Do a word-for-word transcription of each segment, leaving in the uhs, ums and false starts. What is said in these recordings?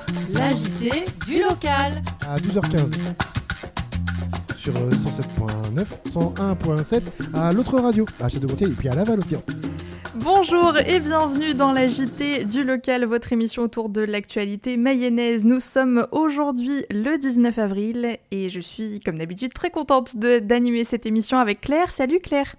La J T du local. À douze heures quinze. Sur euh, cent sept virgule neuf, cent un virgule sept à l'autre radio, à Château-Gontier et puis à Laval aussi. Bonjour et bienvenue dans la J T du local, votre émission autour de l'actualité mayonnaise. Nous sommes aujourd'hui le dix-neuf avril et je suis comme d'habitude très contente de, d'animer cette émission avec Claire. Salut Claire.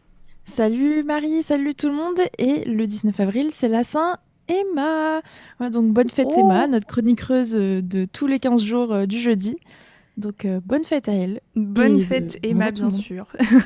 Salut Marie, salut tout le monde. Et le dix-neuf avril, c'est la Saint-Emma. Ouais, donc bonne fête Oh. Emma, notre chroniqueuse de tous les quinze jours euh, du jeudi. Donc euh, bonne fête à elle. Bonne Et, fête euh, Emma, bonjour tout bien le monde. sûr.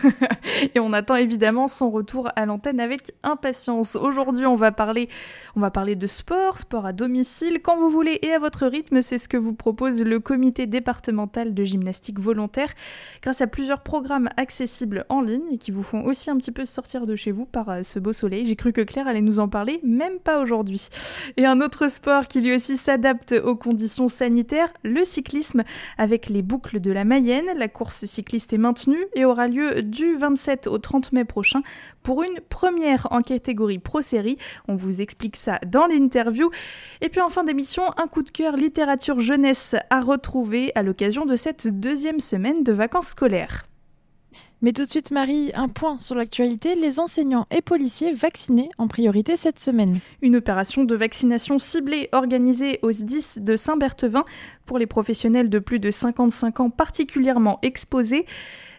Et on attend évidemment son retour à l'antenne avec impatience. Aujourd'hui, on va parler, on va parler de sport, sport à domicile, quand vous voulez et à votre rythme. C'est ce que vous propose le comité départemental de gymnastique volontaire, grâce à plusieurs programmes accessibles en ligne et qui vous font aussi un petit peu sortir de chez vous par euh, ce beau soleil. J'ai cru que Claire allait nous en parler, même pas aujourd'hui. Et un autre sport qui lui aussi s'adapte aux conditions sanitaires, le cyclisme, avec les boucles de la Mayenne. La course cycliste est maintenue et aura lieu du vingt-sept au trente mai prochain pour une première en catégorie Pro Série. On vous explique ça dans l'interview. Et puis en fin d'émission, un coup de cœur littérature jeunesse à retrouver à l'occasion de cette deuxième semaine de vacances scolaires. Mais tout de suite Marie, un point sur l'actualité. Les enseignants et policiers vaccinés en priorité cette semaine. Une opération de vaccination ciblée organisée au S D I S de Saint-Berthevin pour les professionnels de plus de cinquante-cinq ans particulièrement exposés.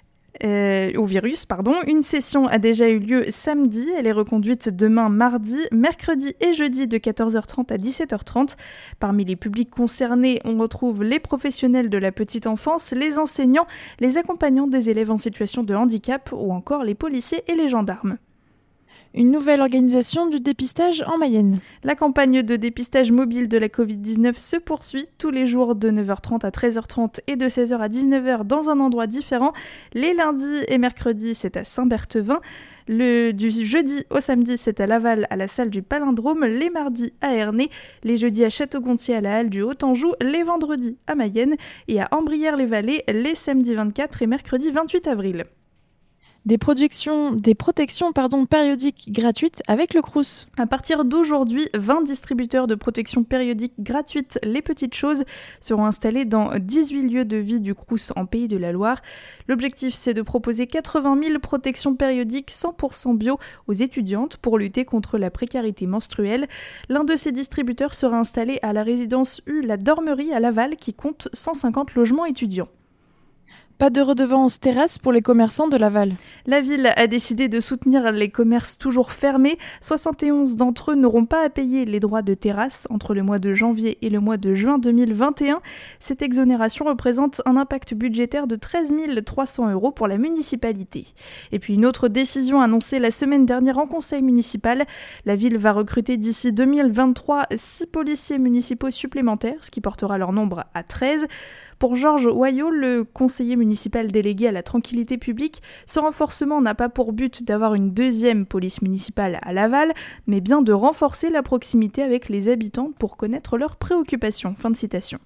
Euh, au virus, pardon. Une session a déjà eu lieu samedi, elle est reconduite demain mardi, mercredi et jeudi de quatorze heures trente à dix-sept heures trente. Parmi les publics concernés, on retrouve les professionnels de la petite enfance, les enseignants, les accompagnants des élèves en situation de handicap ou encore les policiers et les gendarmes. Une nouvelle organisation du dépistage en Mayenne. La campagne de dépistage mobile de la covid dix-neuf se poursuit tous les jours de neuf heures trente à treize heures trente et de seize heures à dix-neuf heures dans un endroit différent. Les lundis et mercredis, c'est à Saint-Berthevin. Le, du jeudi au samedi, c'est à Laval, à la salle du Palindrome. Les mardis à Ernée. Les jeudis à Château-Gontier, à la halle du Haut-Anjou. Les vendredis à Mayenne. Et à Ambrières-les-Vallées, les samedis vingt-quatre et mercredi vingt-huit avril. Des, projections, des protections pardon, périodiques gratuites avec le Crous. À partir d'aujourd'hui, vingt distributeurs de protection périodique gratuite Les Petites Choses seront installés dans dix-huit lieux de vie du Crous en Pays de la Loire. L'objectif, c'est de proposer quatre-vingt mille protections périodiques cent pour cent bio aux étudiantes pour lutter contre la précarité menstruelle. L'un de ces distributeurs sera installé à la résidence U La Dormerie à Laval qui compte cent cinquante logements étudiants. Pas de redevance terrasse pour les commerçants de Laval. La ville a décidé de soutenir les commerces toujours fermés. soixante et onze d'entre eux n'auront pas à payer les droits de terrasse entre le mois de janvier et le mois de juin deux mille vingt et un. Cette exonération représente un impact budgétaire de treize mille trois cents euros pour la municipalité. Et puis une autre décision annoncée la semaine dernière en conseil municipal. La ville va recruter d'ici deux mille vingt-trois six policiers municipaux supplémentaires, ce qui portera leur nombre à treize. Pour Georges Hoyot, le conseiller municipal délégué à la tranquillité publique, ce renforcement n'a pas pour but d'avoir une deuxième police municipale à Laval, mais bien de renforcer la proximité avec les habitants pour connaître leurs préoccupations. Fin de citation.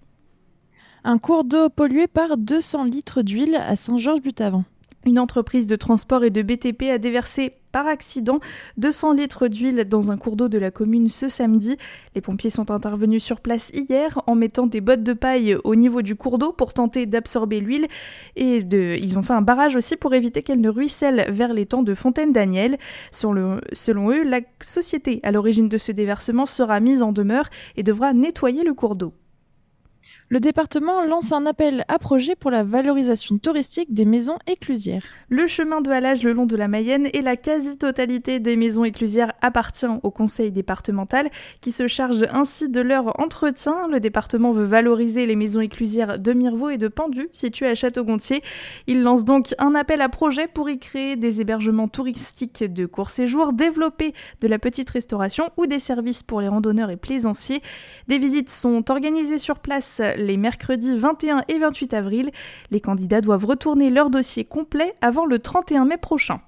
Un cours d'eau pollué par deux cents litres d'huile à Saint-Georges-Butavant. Une entreprise de transport et de B T P a déversé par accident deux cents litres d'huile dans un cours d'eau de la commune ce samedi. Les pompiers sont intervenus sur place hier en mettant des bottes de paille au niveau du cours d'eau pour tenter d'absorber l'huile. Et de... ils ont fait un barrage aussi pour éviter qu'elle ne ruisselle vers l'étang de Fontaine-Daniel. Selon, le... Selon eux, la société à l'origine de ce déversement sera mise en demeure et devra nettoyer le cours d'eau. Le département lance un appel à projet pour la valorisation touristique des maisons éclusières. Le chemin de halage le long de la Mayenne et la quasi-totalité des maisons éclusières appartient au conseil départemental qui se charge ainsi de leur entretien. Le département veut valoriser les maisons éclusières de Mirevaux et de Pendu situées à Château-Gontier. Il lance donc un appel à projet pour y créer des hébergements touristiques de court séjour, développer de la petite restauration ou des services pour les randonneurs et plaisanciers. Des visites sont organisées sur place les mercredis vingt et un et vingt-huit avril. Les candidats doivent retourner leur dossier complet avant le trente et un mai prochain.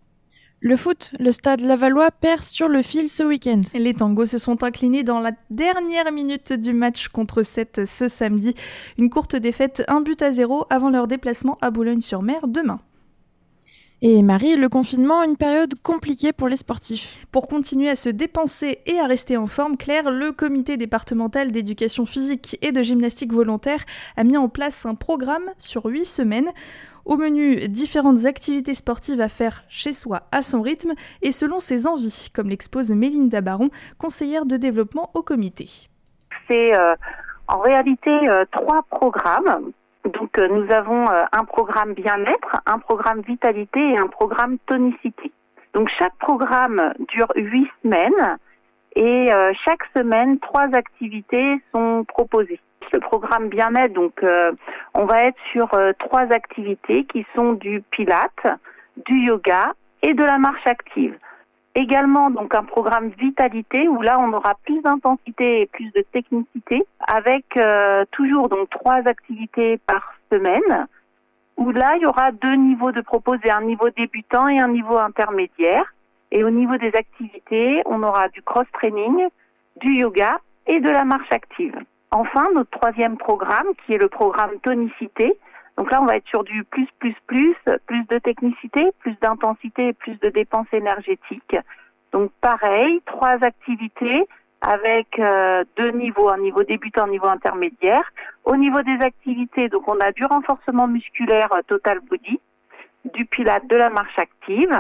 Le foot, le stade lavallois perd sur le fil ce week-end. Les tangos se sont inclinés dans la dernière minute du match contre Sète ce samedi. Une courte défaite, un but à zéro avant leur déplacement à Boulogne-sur-Mer demain. Et Marie, le confinement, une période compliquée pour les sportifs. Pour continuer à se dépenser et à rester en forme, Claire, le comité départemental d'éducation physique et de gymnastique volontaire a mis en place un programme sur huit semaines. Au menu, différentes activités sportives à faire chez soi à son rythme et selon ses envies, comme l'expose Mélinda Baron, conseillère de développement au comité. C'est euh, en réalité euh, trois programmes. Donc euh, nous avons euh, un programme bien-être, un programme vitalité et un programme tonicité. Donc chaque programme dure huit semaines et euh, chaque semaine, trois activités sont proposées. Le programme bien-être, donc euh, on va être sur euh, trois activités qui sont du pilates, du yoga et de la marche active. Également donc un programme vitalité où là on aura plus d'intensité et plus de technicité avec euh, toujours donc trois activités par semaine où là il y aura deux niveaux de proposés, un niveau débutant et un niveau intermédiaire. Et au niveau des activités, on aura du cross-training, du yoga et de la marche active. Enfin, notre troisième programme qui est le programme tonicité. Donc là, on va être sur du plus, plus, plus, plus de technicité, plus d'intensité et plus de dépenses énergétiques. Donc pareil, trois activités avec euh, deux niveaux, un niveau débutant, un niveau intermédiaire. Au niveau des activités, donc on a du renforcement musculaire euh, total body, du pilates, de la marche active.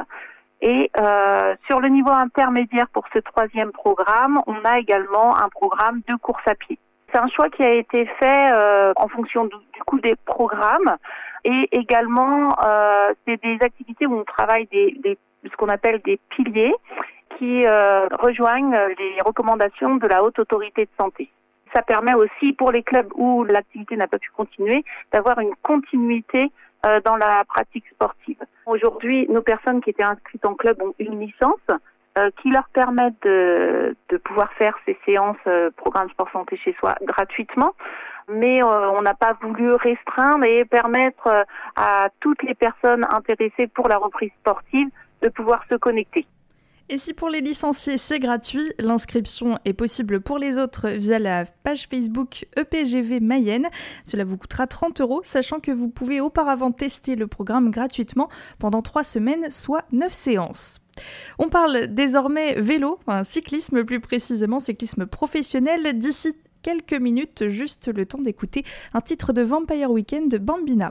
Et euh, sur le niveau intermédiaire pour ce troisième programme, on a également un programme de course à pied. C'est un choix qui a été fait euh, en fonction du, du coup des programmes et également euh, c'est des activités où on travaille des, des ce qu'on appelle des piliers qui euh, rejoignent les recommandations de la Haute Autorité de Santé. Ça permet aussi pour les clubs où l'activité n'a pas pu continuer d'avoir une continuité euh, dans la pratique sportive. Aujourd'hui, nos personnes qui étaient inscrites en club ont une licence euh, qui leur permettent de, de pouvoir faire ces séances euh, programme sport santé chez soi gratuitement. Mais euh, on n'a pas voulu restreindre et permettre euh, à toutes les personnes intéressées pour la reprise sportive de pouvoir se connecter. Et si pour les licenciés c'est gratuit, l'inscription est possible pour les autres via la page Facebook E P G V Mayenne. Cela vous coûtera trente euros, sachant que vous pouvez auparavant tester le programme gratuitement pendant trois semaines, soit neuf séances. On parle désormais vélo, enfin cyclisme plus précisément, cyclisme professionnel. D'ici quelques minutes, juste le temps d'écouter un titre de Vampire Weekend de Bambina.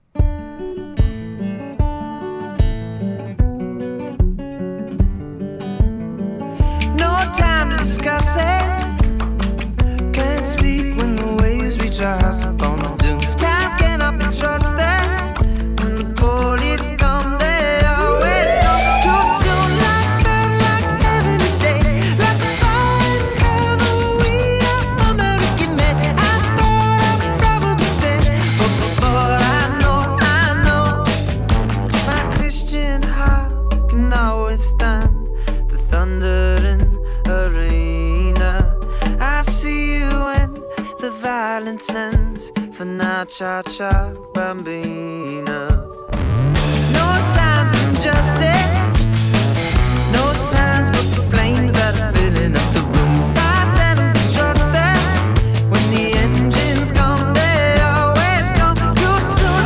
Time to discuss it. Can't speak when the waves reach our house upon the dunes. Time cannot be trusted. When the police come, they always come too soon. Like men, like every day. Like the fine color, we are American men. I thought I'd probably stand, but before I know, I know my Christian heart cannot withstand the thunder and arena. I see you when the violence ends. For now, cha-cha, bambina. No signs of injustice, no signs but the flames that are filling up the room. Fight and be trusted. When the engines come, they always come too soon.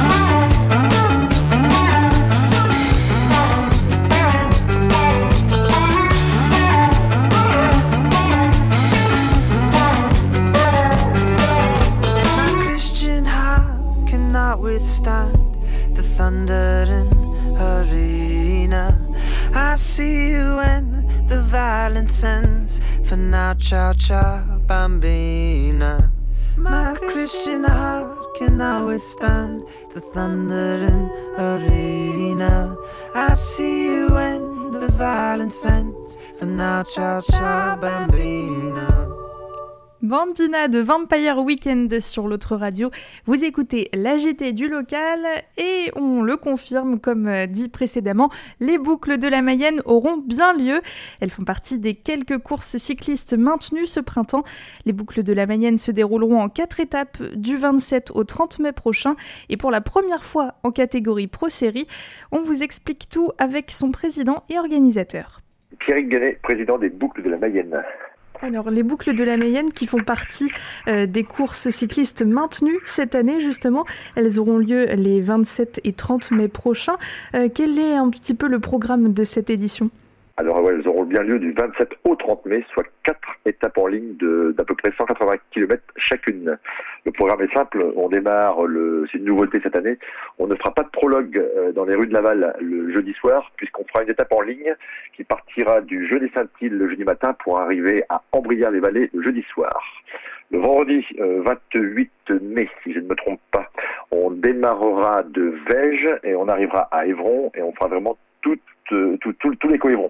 Withstand the thunder and arena. I see you when the violence ends. For now, ciao, ciao, bambina. My Christian heart cannot withstand the thunder and arena. I see you when the violence ends. For now, ciao, ciao, bambina. Bambina de Vampire Weekend sur l'autre radio. Vous écoutez l'A G T du local et on le confirme, comme dit précédemment, les boucles de la Mayenne auront bien lieu. Elles font partie des quelques courses cyclistes maintenues ce printemps. Les boucles de la Mayenne se dérouleront en quatre étapes du vingt-sept au trente mai prochain et pour la première fois en catégorie Pro Série. On vous explique tout avec son président et organisateur. Pierrick Ganet, président des boucles de la Mayenne. Alors, les boucles de la Mayenne qui font partie euh, des courses cyclistes maintenues cette année, justement, elles auront lieu les vingt-sept et trente mai prochains. Euh, quel est un petit peu le programme de cette édition ? Alors, ouais, elles auront bien lieu du vingt-sept au trente mai, soit quatre étapes en ligne de, d'à peu près cent quatre-vingts kilomètres chacune. Le programme est simple, on démarre, le, c'est une nouveauté cette année, on ne fera pas de prologue euh, dans les rues de Laval le jeudi soir, puisqu'on fera une étape en ligne qui partira du Jeu des Saintes-Îles le jeudi matin pour arriver à Ambrières-les-Vallées le jeudi soir. Le vendredi euh, vingt-huit mai, si je ne me trompe pas, on démarrera de Vège et on arrivera à Évron et on fera vraiment tout, euh, tout, tout, tous les coévrons.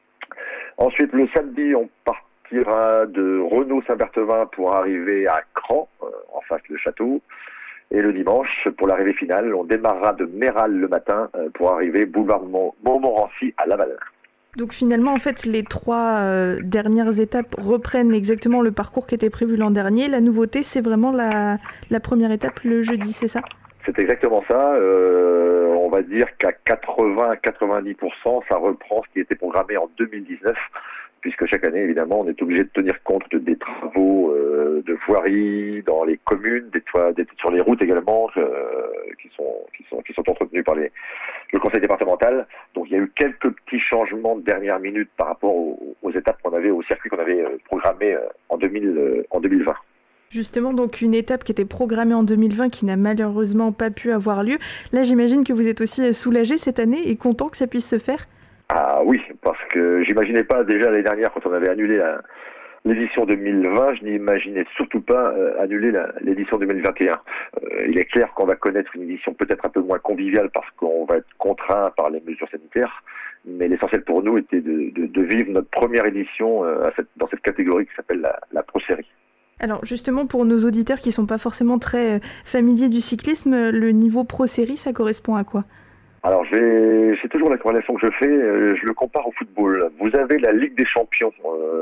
Ensuite, le samedi, on partira de Renault-Saint-Berthevin pour arriver à Cran, euh, en face le château. Et le dimanche, pour l'arrivée finale, on démarrera de Méral le matin euh, pour arriver boulevard Montmorency à Laval. Donc finalement, en fait, les trois euh, dernières étapes reprennent exactement le parcours qui était prévu l'an dernier. La nouveauté, c'est vraiment la, la première étape le jeudi, c'est ça ? C'est exactement ça. Euh, on va dire qu'à quatre-vingts à quatre-vingt-dix pour cent, ça reprend ce qui était programmé en deux mille dix-neuf, puisque chaque année, évidemment, on est obligé de tenir compte de, des travaux euh, de voirie dans les communes, des, des, sur les routes également, euh, qui sont qui sont qui sont entretenus par les, le conseil départemental. Donc, il y a eu quelques petits changements de dernière minute par rapport aux, aux étapes qu'on avait, au circuit qu'on avait programmé en deux mille, en deux mille vingt. Justement, donc une étape qui était programmée en deux mille vingt qui n'a malheureusement pas pu avoir lieu. Là, j'imagine que vous êtes aussi soulagé cette année et content que ça puisse se faire. Ah oui, parce que j'imaginais pas déjà l'année dernière quand on avait annulé la, l'édition deux mille vingt, je n'imaginais surtout pas euh, annuler la, l'édition deux mille vingt et un. Euh, il est clair qu'on va connaître une édition peut-être un peu moins conviviale parce qu'on va être contraint par les mesures sanitaires, mais l'essentiel pour nous était de, de, de vivre notre première édition euh, à cette, dans cette catégorie qui s'appelle la, la Pro Série. Alors justement, pour nos auditeurs qui ne sont pas forcément très familiers du cyclisme, le niveau Pro Série, ça correspond à quoi ? Alors, j'ai, c'est toujours la corrélation que je fais, euh, je le compare au football. Vous avez la Ligue des Champions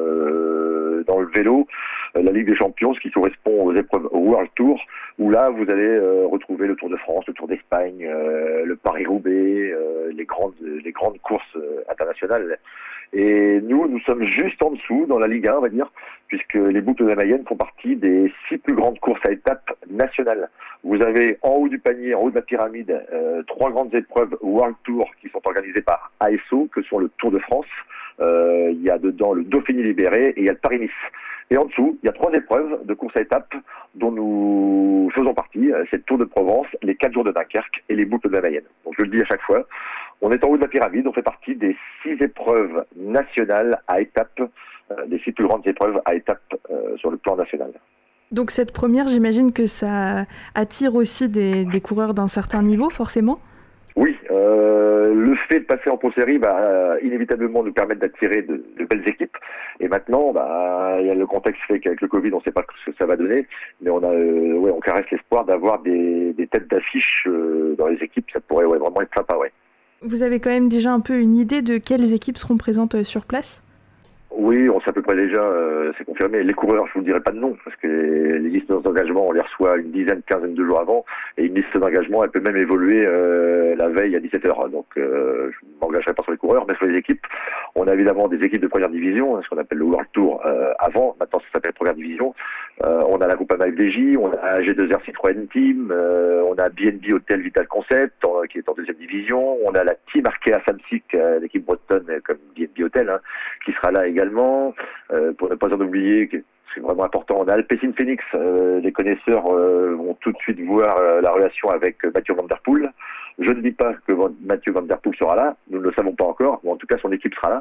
euh, dans le vélo, euh, la Ligue des Champions, ce qui correspond aux épreuves World Tour, où là, vous allez euh, retrouver le Tour de France, le Tour d'Espagne, euh, le Paris-Roubaix, euh, les grandes, les grandes courses euh, internationales. Et nous, nous sommes juste en dessous, dans la Ligue un, on va dire, puisque les boucles de la Mayenne font partie des six plus grandes courses à étapes nationales. Vous avez en haut du panier, en haut de la pyramide, euh, trois grandes épreuves World Tour qui sont organisées par A S O, que sont le Tour de France. Euh, il y a dedans le Dauphiné-Libéré et il y a le Paris-Nice. Et en dessous, il y a trois épreuves de courses à étapes dont nous faisons partie. C'est le Tour de Provence, les quatre jours de Dunkerque et les boucles de la Mayenne. Donc je le dis à chaque fois, on est en haut de la pyramide, on fait partie des six épreuves nationales à étapes, euh, des six plus grandes épreuves à étapes euh, sur le plan national. Donc cette première, j'imagine que ça attire aussi des, des coureurs d'un certain niveau, forcément ? Oui, euh, le fait de passer en Pro Série va euh, inévitablement nous permettre d'attirer de, de belles équipes. Et maintenant, bah, y a le contexte fait qu'avec le Covid, on ne sait pas ce que ça va donner, mais on a, euh, ouais, on caresse l'espoir d'avoir des, des têtes d'affiche euh, dans les équipes. Ça pourrait ouais, vraiment être sympa, ouais. Vous avez quand même déjà un peu une idée de quelles équipes seront présentes sur place ? Oui, on sait à peu près déjà, euh, c'est confirmé. Les coureurs, je vous dirai pas de nom, parce que les, les listes d'engagement, on les reçoit une dizaine, quinzaine de jours avant, et une liste d'engagement, elle peut même évoluer euh, la veille à dix-sept heures. Donc, euh, je ne m'engagerai pas sur les coureurs, mais sur les équipes. On a évidemment des équipes de première division, ce qu'on appelle le World Tour euh, avant, maintenant ça s'appelle première division. Euh, on a la Groupama F D J, on a G deux R Citroën Team, euh, on a B N B Hotel Vital Concept, en, qui est en deuxième division. On a la Team Arkea Samsic, euh, l'équipe bretonne euh, comme B N B Hotel, hein, qui sera là également. Euh, pour ne pas en oublier, c'est vraiment important, on a Alpecin Phoenix. Euh, les connaisseurs euh, vont tout de suite voir euh, la relation avec Mathieu Van Der Poel. Je ne dis pas que Mathieu Van Der Poel sera là, nous ne le savons pas encore, mais en tout cas son équipe sera là.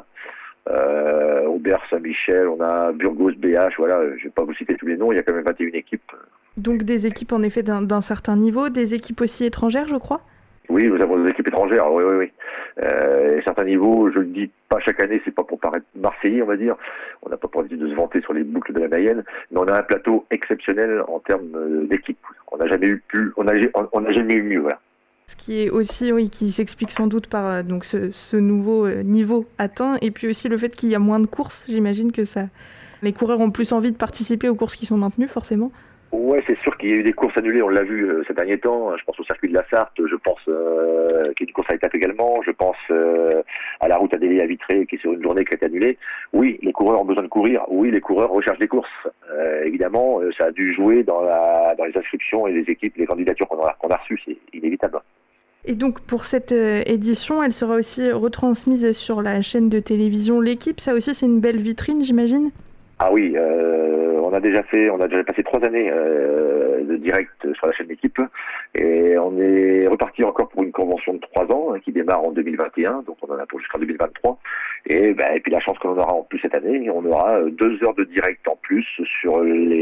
Euh, Aubert, Saint-Michel, on a Burgos, B H, voilà, je ne vais pas vous citer tous les noms, il y a quand même vingt et une équipes. Donc des équipes en effet d'un, d'un certain niveau, des équipes aussi étrangères, je crois ? Oui, nous avons des équipes étrangères, oui, oui, oui. Euh, à certains niveaux, je le dis pas chaque année, c'est pas pour paraître marseillais, on va dire. On n'a pas pour habitude de se vanter sur les boucles de la Mayenne, mais on a un plateau exceptionnel en termes d'équipe. On n'a jamais eu plus, on a, on n'a jamais eu mieux, voilà. Ce qui est aussi, oui, qui s'explique sans doute par euh, donc ce, ce nouveau euh, niveau atteint, et puis aussi le fait qu'il y a moins de courses. J'imagine que ça, les coureurs ont plus envie de participer aux courses qui sont maintenues, forcément. Ouais, c'est sûr qu'il y a eu des courses annulées, on l'a vu euh, ces derniers temps. Je pense au circuit de la Sarthe, je pense euh, qu'il y a une course à étapes également. Je pense euh, à la route à Délé à Vitré, qui est sur une journée qui a été annulée. Oui, les coureurs ont besoin de courir. Oui, les coureurs recherchent des courses. Euh, évidemment, euh, ça a dû jouer dans, la, dans les inscriptions et les équipes, les candidatures qu'on a, qu'on a reçues. C'est inévitable. Et donc pour cette euh, édition, elle sera aussi retransmise sur la chaîne de télévision L'Équipe. Ça aussi, c'est une belle vitrine, j'imagine. Ah oui, euh, on a déjà fait, on a déjà passé trois années euh, de direct sur la chaîne L'Équipe et on est reparti encore pour une convention de trois ans hein, qui démarre en deux mille vingt et un, donc on en a pour jusqu'en deux mille vingt-trois. Et, ben, et puis la chance qu'on en aura en plus cette année, on aura deux heures de direct en plus sur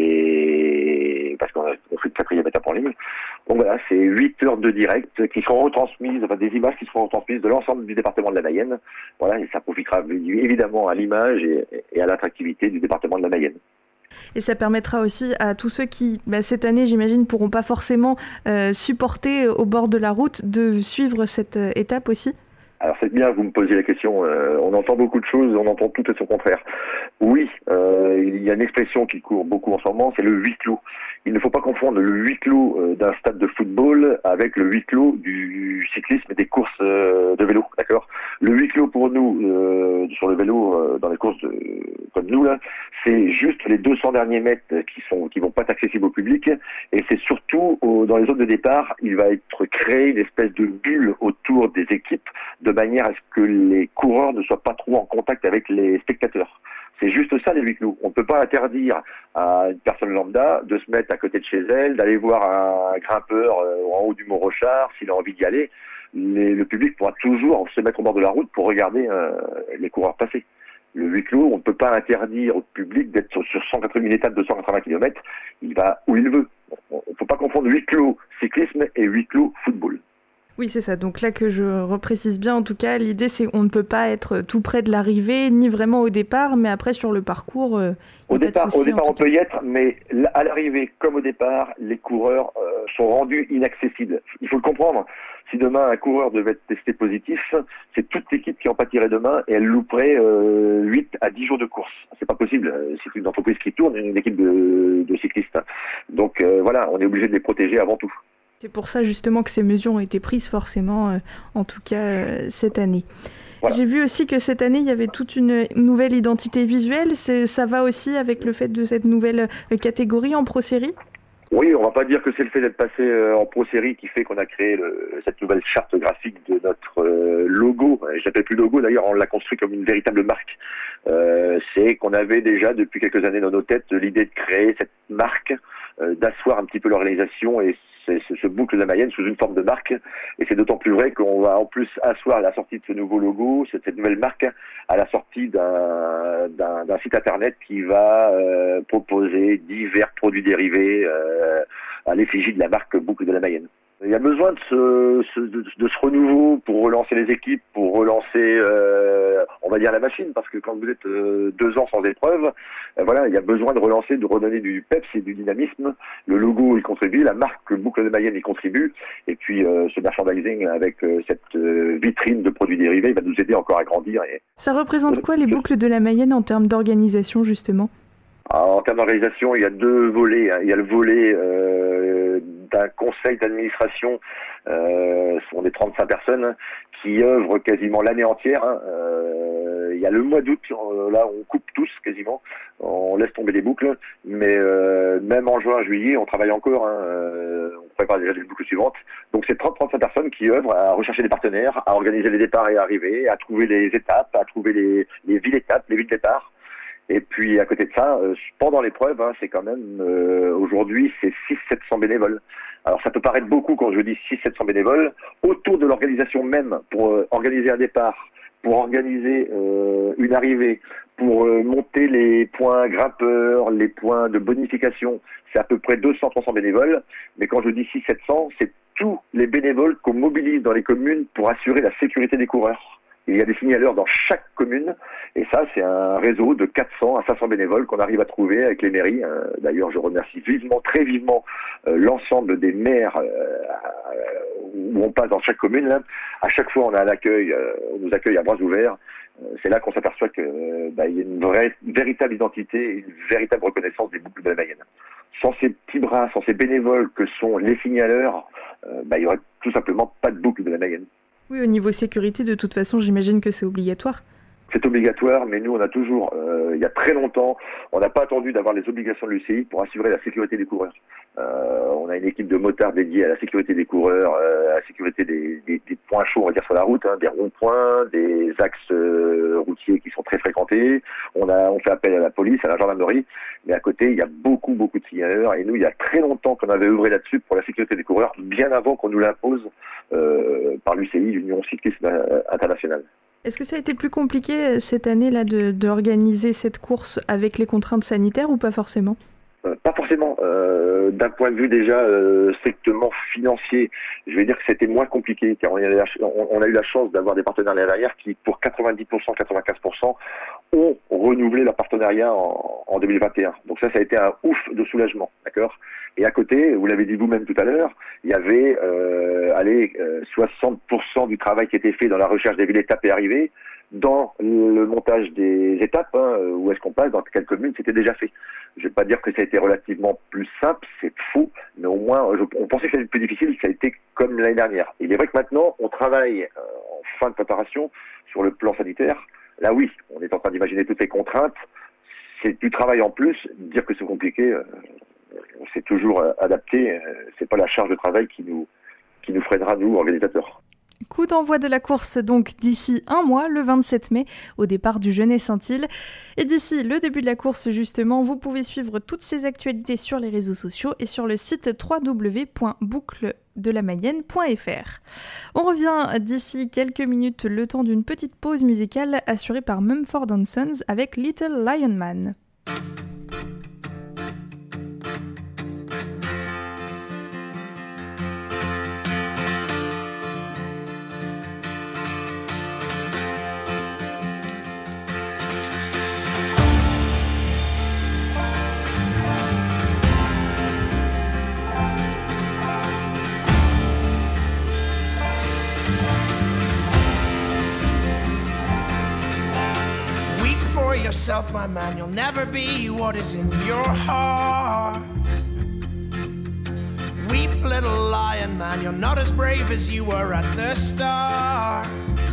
les, parce qu'on a on fait une quatrième étape en ligne. Donc voilà, c'est huit heures de direct qui seront retransmises, enfin des images qui seront retransmises de l'ensemble du département de la Mayenne. Voilà, et ça profitera évidemment à l'image et, et à l'attractivité du département de la Mayenne. Et ça permettra aussi à tous ceux qui, bah, cette année, j'imagine, pourront pas forcément euh, supporter au bord de la route, de suivre cette euh, étape aussi. Alors c'est bien que vous me posiez la question, euh, on entend beaucoup de choses, on entend tout et son contraire. Oui, euh, il y a une expression qui court beaucoup en ce moment, c'est le huis clos. Il ne faut pas confondre le huis clos euh, d'un stade de football avec le huis clos du cyclisme et des courses euh, de vélo, d'accord ? Le huis clos pour nous, euh, sur le vélo, euh, dans les courses de, comme nous, là, c'est juste les deux cents derniers mètres qui sont qui vont pas être accessibles au public, et c'est surtout au, dans les zones de départ, il va être créé une espèce de bulle autour des équipes, de manière à ce que les coureurs ne soient pas trop en contact avec les spectateurs. C'est juste ça, les huis clos. On ne peut pas interdire à une personne lambda de se mettre à côté de chez elle, d'aller voir un grimpeur en haut du Mont Rochard s'il a envie d'y aller. Les, le public pourra toujours se mettre au bord de la route pour regarder euh, les coureurs passer. Le huis clos, on ne peut pas interdire au public d'être sur, sur cent quatre-vingts étapes de cent quatre-vingts kilomètres. Il va où il veut. On ne peut pas confondre huis clos cyclisme et huis clos football. Oui, c'est ça. Donc là que je reprécise bien, en tout cas, l'idée c'est qu'on ne peut pas être tout près de l'arrivée, ni vraiment au départ, mais après sur le parcours. Euh, au départ, souci, au départ on cas. peut y être, mais à l'arrivée comme au départ, les coureurs euh, sont rendus inaccessibles. Il faut le comprendre. Si demain un coureur devait être testé positif, c'est toute l'équipe qui en pâtirait demain et elle louperait euh, huit à dix jours de course. C'est pas possible. C'est une entreprise qui tourne, une équipe de, de cyclistes. Donc euh, voilà, on est obligé de les protéger avant tout. C'est pour ça justement que ces mesures ont été prises forcément, euh, en tout cas euh, cette année. Voilà. J'ai vu aussi que cette année, il y avait toute une nouvelle identité visuelle. C'est, ça va aussi avec le fait de cette nouvelle euh, catégorie en pro-série ? Oui, on va pas dire que c'est le fait d'être passé euh, en pro-série qui fait qu'on a créé le, cette nouvelle charte graphique de notre euh, logo. Je l'appelle plus logo, d'ailleurs, on l'a construit comme une véritable marque. Euh, c'est qu'on avait déjà, depuis quelques années dans nos têtes, l'idée de créer cette marque, euh, d'asseoir un petit peu l'organisation et c'est, c'est ce boucle de la Mayenne sous une forme de marque. Et c'est d'autant plus vrai qu'on va en plus asseoir la sortie de ce nouveau logo, cette, cette nouvelle marque, à la sortie d'un, d'un, d'un site internet qui va euh, proposer divers produits dérivés euh, à l'effigie de la marque Boucle de la Mayenne. Il y a besoin de ce, ce, de, de ce renouveau pour relancer les équipes, pour relancer, euh, on va dire, la machine, parce que quand vous êtes euh, deux ans sans épreuve, euh, voilà, il y a besoin de relancer, de redonner du peps et du dynamisme. Le logo, il contribue, la marque Boucle de Mayenne, il contribue, et puis euh, ce merchandising avec euh, cette euh, vitrine de produits dérivés, il va nous aider encore à grandir. Et... Ça représente quoi les Boucles de la Mayenne en termes d'organisation, justement ? En termes d'organisation, il y a deux volets. Hein. Il y a le volet euh, d'un conseil d'administration, euh, ce sont des trente-cinq personnes qui œuvrent quasiment l'année entière. Hein. Euh, il y a le mois d'août, là on coupe tous quasiment, on laisse tomber les boucles, mais euh, même en juin, juillet, on travaille encore, hein. euh, on prépare déjà les boucles suivantes. Donc c'est trente à trente-cinq personnes qui œuvrent à rechercher des partenaires, à organiser les départs et arrivées, à trouver les étapes, à trouver les, les villes-étapes, les villes-départs. Et puis à côté de ça, euh, pendant l'épreuve, hein, c'est quand même, euh, aujourd'hui, c'est six à sept cents bénévoles. Alors ça peut paraître beaucoup quand je dis six à sept cents bénévoles, autour de l'organisation même, pour euh, organiser un départ, pour organiser euh, une arrivée, pour euh, monter les points grimpeurs, les points de bonification, c'est à peu près deux cents à trois cents bénévoles. Mais quand je dis six à sept cents, c'est tous les bénévoles qu'on mobilise dans les communes pour assurer la sécurité des coureurs. Il y a des signaleurs dans chaque commune, et ça, c'est un réseau de quatre cents à cinq cents bénévoles qu'on arrive à trouver avec les mairies. D'ailleurs, je remercie vivement, très vivement, euh, l'ensemble des maires euh, où on passe dans chaque commune. Là. À chaque fois, on a un accueil, euh, on nous accueille à bras ouverts. Euh, c'est là qu'on s'aperçoit qu'il euh, bah, y a une vraie, une véritable identité, une véritable reconnaissance des boucles de la Mayenne. sans ces petits bras, sans ces bénévoles que sont les signaleurs, euh, bah, il n'y aurait tout simplement pas de boucle de la Mayenne. Oui, au niveau sécurité, de toute façon, j'imagine que c'est obligatoire. C'est obligatoire, mais nous, on a toujours, euh, il y a très longtemps, on n'a pas attendu d'avoir les obligations de l'U C I pour assurer la sécurité des coureurs. Euh, on a une équipe de motards dédiée à la sécurité des coureurs, euh, à la sécurité des, des, des points chauds, on va dire, sur la route, hein, des ronds-points, des axes euh, routiers qui sont très fréquentés. On a, on fait appel à la police, à la gendarmerie, mais à côté, il y a beaucoup, beaucoup de signaleurs. Et nous, il y a très longtemps qu'on avait œuvré là-dessus pour la sécurité des coureurs, bien avant qu'on nous l'impose euh, par l'U C I, l'Union cycliste internationale. Est-ce que ça a été plus compliqué cette année-là de, d'organiser cette course avec les contraintes sanitaires ou pas forcément ? euh, Pas forcément. Euh, d'un point de vue déjà euh, strictement financier, je vais dire que c'était moins compliqué car on a, la, on, on a eu la chance d'avoir des partenaires derrière qui, pour quatre-vingt-dix pour cent, quatre-vingt-quinze pour cent, ont renouvelé leur partenariat en, en deux mille vingt et un. Donc ça, ça a été un ouf de soulagement, d'accord ? Et à côté, vous l'avez dit vous-même tout à l'heure, il y avait euh, allez, euh, soixante pour cent du travail qui était fait dans la recherche des villes étapes et arrivées, dans le montage des étapes, hein, où est-ce qu'on passe, dans quelles communes, c'était déjà fait. Je ne vais pas dire que ça a été relativement plus simple, c'est faux, mais au moins, je, on pensait que ça allait être plus difficile, ça a été comme l'année dernière. Il est vrai que maintenant, on travaille euh, en fin de préparation sur le plan sanitaire. Là, oui, on est en train d'imaginer toutes les contraintes. C'est du travail en plus, dire que c'est compliqué... Euh, c'est toujours adapté, c'est pas la charge de travail qui nous, qui nous freinera, nous, organisateurs. Coup d'envoi de la course donc d'ici un mois, le vingt-sept mai, au départ du Genêt-Saint-Île. Et d'ici le début de la course justement, vous pouvez suivre toutes ces actualités sur les réseaux sociaux et sur le site w w w point boucle de la mayenne point f r. On revient d'ici quelques minutes, le temps d'une petite pause musicale assurée par Mumford and Sons avec Little Lion Man. Yourself, my man, you'll never be what is in your heart. Weep, little lion man, you're not as brave as you were at the start.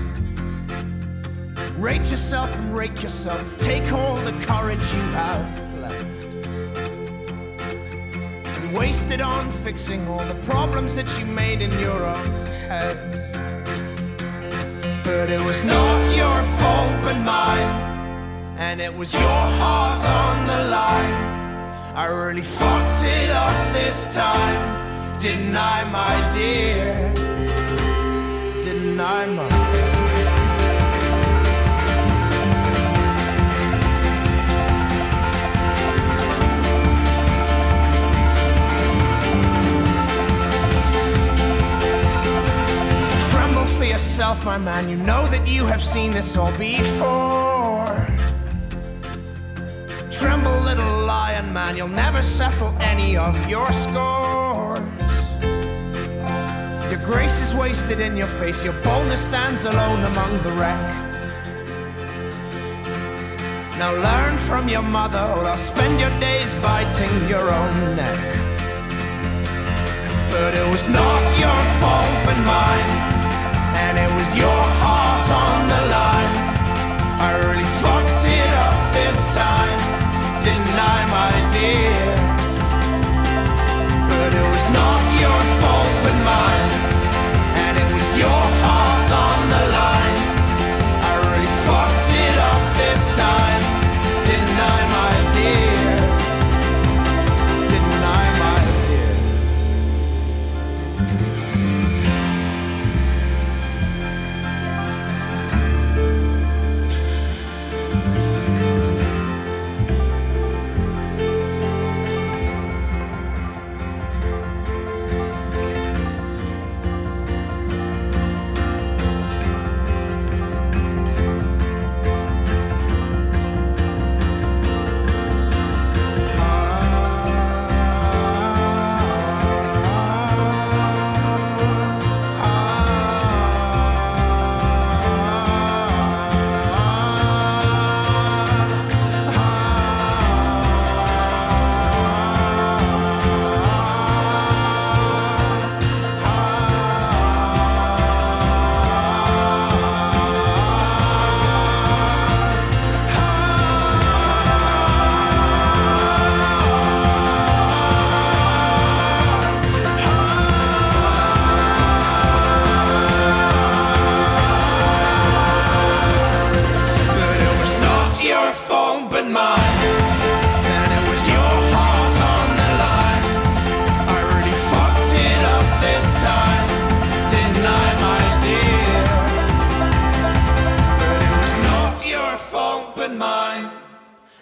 Rate yourself and rake yourself, take all the courage you have left and waste it on fixing all the problems that you made in your own head. But it was not your fault but mine, and it was your heart on the line. I really fucked it up this time, didn't I, my dear? Didn't I, my dear? Tremble for yourself, my man, you know that you have seen this all before. Tremble, little lion man, you'll never settle any of your scores. Your grace is wasted in your face, your boldness stands alone among the wreck. Now learn from your mother, or I'll spend your days biting your own neck. But it was not your fault but mine, and it was your heart on the line. I really fucked it up this time, didn't I, my dear? But it was not your fault but mine, and it was your heart on the line. I really fucked it up this time, didn't I, my dear? Didn't I, my dear?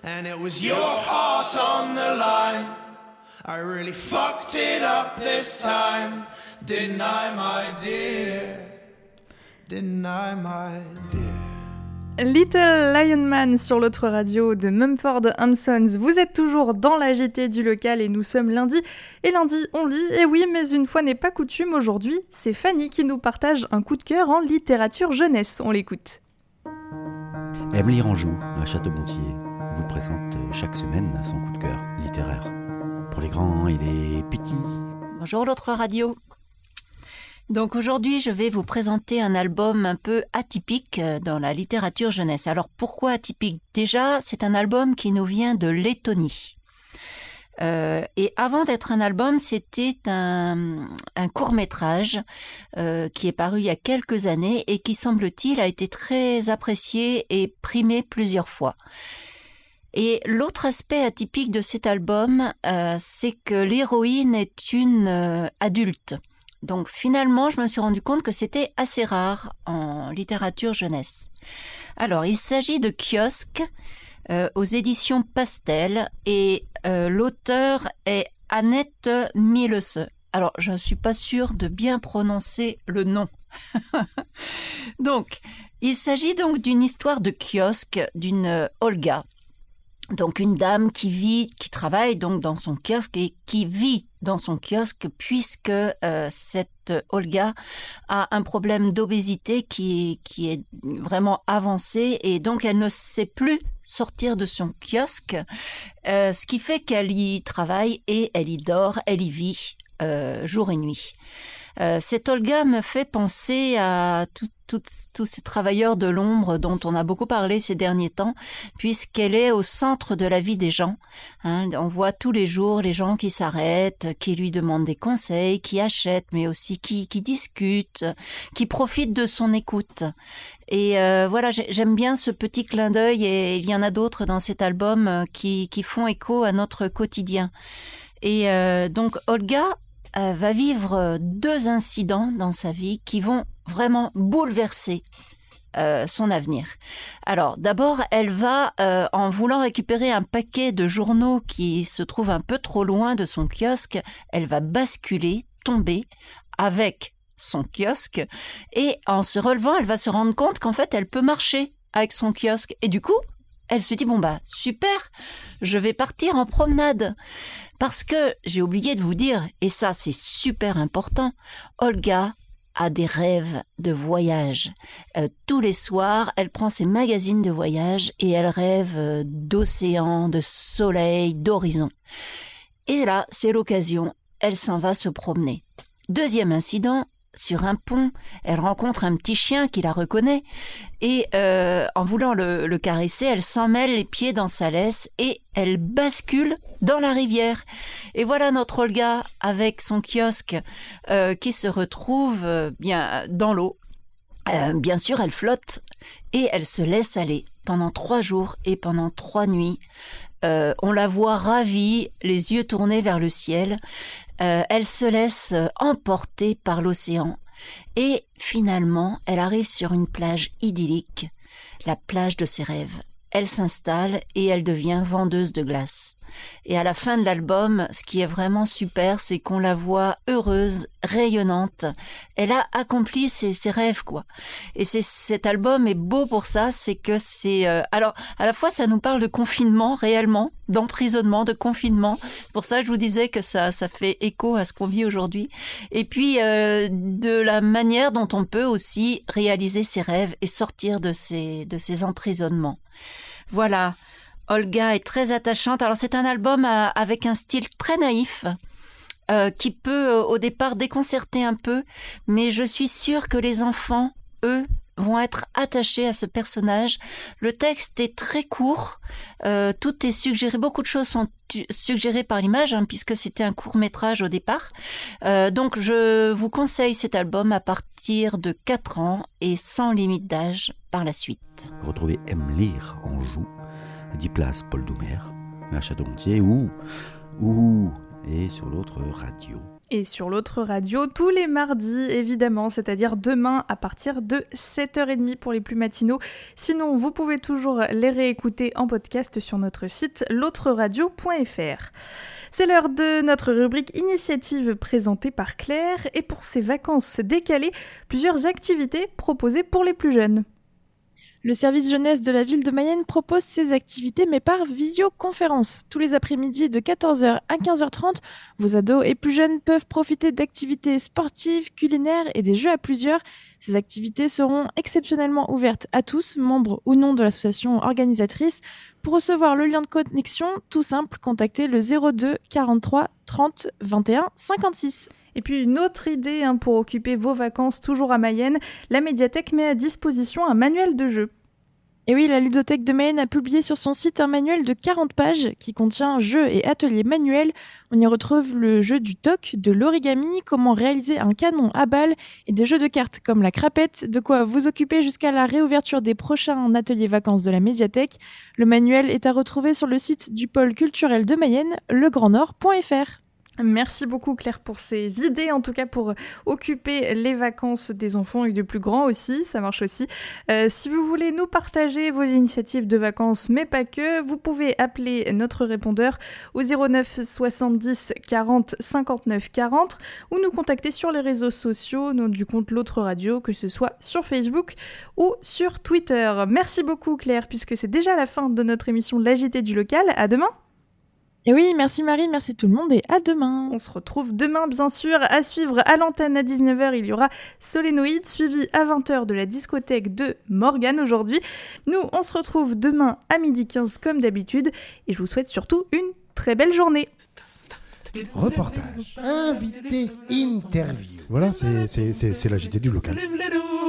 And it was your heart on the line. I really fucked it up this time. Didn't I, my dear? Didn't I, my dear? Little Lion Man sur l'autre radio de Mumford and Sons. Vous êtes toujours dans la J T du local et nous sommes lundi. Et lundi, on lit. Et oui, mais une fois n'est pas coutume, aujourd'hui, c'est Fanny qui nous partage un coup de cœur en littérature jeunesse. On l'écoute. Emily Ranjou, à Château-Gontier, vous présente chaque semaine son coup de cœur littéraire. Pour les grands et les petits. Bonjour l'autre radio. Donc aujourd'hui, je vais vous présenter un album un peu atypique dans la littérature jeunesse. Alors pourquoi atypique ? Déjà, c'est un album qui nous vient de Lettonie. Euh, et avant d'être un album, c'était un, un court-métrage euh, qui est paru il y a quelques années et qui, semble-t-il, a été très apprécié et primé plusieurs fois. Et l'autre aspect atypique de cet album, euh, c'est que l'héroïne est une euh, adulte. Donc finalement, je me suis rendu compte que c'était assez rare en littérature jeunesse. Alors, il s'agit de Kiosque euh, aux éditions Pastel et euh, l'auteur est Annette Millese. Alors, je ne suis pas sûre de bien prononcer le nom. Donc, il s'agit donc d'une histoire de kiosque d'une euh, Olga. Donc une dame qui vit, qui travaille donc dans son kiosque et qui vit dans son kiosque puisque euh, cette Olga a un problème d'obésité qui, qui est vraiment avancé et donc elle ne sait plus sortir de son kiosque, euh, ce qui fait qu'elle y travaille et elle y dort, elle y vit euh, jour et nuit. Euh, cette Olga me fait penser à tous ces travailleurs de l'ombre dont on a beaucoup parlé ces derniers temps, puisqu'elle est au centre de la vie des gens. Hein, on voit tous les jours les gens qui s'arrêtent, qui lui demandent des conseils, qui achètent, mais aussi qui, qui discutent, qui profitent de son écoute. Et euh, voilà, j'aime bien ce petit clin d'œil, et il y en a d'autres dans cet album qui, qui font écho à notre quotidien. Et euh, donc Olga Euh, va vivre deux incidents dans sa vie qui vont vraiment bouleverser euh, son avenir. Alors, d'abord, elle va, euh, en voulant récupérer un paquet de journaux qui se trouve un peu trop loin de son kiosque, elle va basculer, tomber avec son kiosque et en se relevant, elle va se rendre compte qu'en fait, elle peut marcher avec son kiosque. Et du coup, elle se dit, bon bah super, je vais partir en promenade. Parce que, j'ai oublié de vous dire, et ça c'est super important, Olga a des rêves de voyage. Euh, tous les soirs, elle prend ses magazines de voyage et elle rêve euh, d'océan, de soleil, d'horizon. Et là, c'est l'occasion, elle s'en va se promener. Deuxième incident, sur un pont, elle rencontre un petit chien qui la reconnaît et euh, en voulant le, le caresser, elle s'emmêle les pieds dans sa laisse et elle bascule dans la rivière. Et voilà notre Olga avec son kiosque euh, qui se retrouve euh, bien dans l'eau. Euh, bien sûr, elle flotte et elle se laisse aller pendant trois jours et pendant trois nuits. Euh, on la voit ravie, les yeux tournés vers le ciel. Euh, elle se laisse emporter par l'océan. Et finalement, elle arrive sur une plage idyllique, la plage de ses rêves. Elle s'installe et elle devient vendeuse de glace. Et à la fin de l'album, ce qui est vraiment super, c'est qu'on la voit heureuse, rayonnante. Elle a accompli ses, ses rêves, quoi. Et c'est, cet album est beau pour ça, c'est que c'est... Euh, alors, à la fois, ça nous parle de confinement, réellement, d'emprisonnement, de confinement. Pour ça, je vous disais que ça, ça fait écho à ce qu'on vit aujourd'hui. Et puis, euh, de la manière dont on peut aussi réaliser ses rêves et sortir de ces, de ces emprisonnements. Voilà. Olga est très attachante. Alors c'est un album à, avec un style très naïf euh, qui peut euh, au départ déconcerter un peu, mais je suis sûre que les enfants, eux, vont être attachés à ce personnage. Le texte est très court, euh, tout est suggéré, beaucoup de choses sont tu- suggérées par l'image, hein, puisque c'était un court-métrage au départ. Euh, donc je vous conseille cet album à partir de quatre ans et sans limite d'âge par la suite. Retrouvez Emily Ranjou, dix place Paul Doumer, à Château-Gontier ou, ou, et sur l'autre radio. Et sur l'autre radio, tous les mardis, évidemment, c'est-à-dire demain à partir de sept heures trente pour les plus matinaux. Sinon, vous pouvez toujours les réécouter en podcast sur notre site l'autre radio point f r. C'est l'heure de notre rubrique initiative présentée par Claire. Et pour ces vacances décalées, plusieurs activités proposées pour les plus jeunes. Le service jeunesse de la ville de Mayenne propose ces activités, mais par visioconférence. Tous les après-midi de quatorze heures à quinze heures trente, vos ados et plus jeunes peuvent profiter d'activités sportives, culinaires et des jeux à plusieurs. Ces activités seront exceptionnellement ouvertes à tous, membres ou non de l'association organisatrice. Pour recevoir le lien de connexion, tout simple, contactez le zéro deux quarante-trois trente vingt et un cinquante-six. Et puis une autre idée hein, pour occuper vos vacances toujours à Mayenne, la médiathèque met à disposition un manuel de jeu. Et oui, la ludothèque de Mayenne a publié sur son site un manuel de quarante pages qui contient jeux et ateliers manuels. On y retrouve le jeu du toc, de l'origami, comment réaliser un canon à balles et des jeux de cartes comme la crapette, de quoi vous occuper jusqu'à la réouverture des prochains ateliers vacances de la médiathèque. Le manuel est à retrouver sur le site du pôle culturel de Mayenne, le grand nord point f r. Merci beaucoup Claire pour ces idées, en tout cas pour occuper les vacances des enfants et des plus grands aussi, ça marche aussi. Euh, si vous voulez nous partager vos initiatives de vacances, mais pas que, vous pouvez appeler notre répondeur au zéro neuf soixante-dix quarante cinquante-neuf quarante ou nous contacter sur les réseaux sociaux, nom du compte L'autre radio, que ce soit sur Facebook ou sur Twitter. Merci beaucoup Claire, puisque c'est déjà la fin de notre émission de l'A J T du local. À demain. Et oui, merci Marie, merci tout le monde et à demain. On se retrouve demain bien sûr. À suivre à l'antenne à dix-neuf heures, il y aura Solénoïde, suivi à vingt heures de la discothèque de Morgane aujourd'hui. Nous, on se retrouve demain à midi quinze comme d'habitude et je vous souhaite surtout une très belle journée. Reportage, invité, interview. Voilà, c'est, c'est, c'est, c'est l'A J T du local.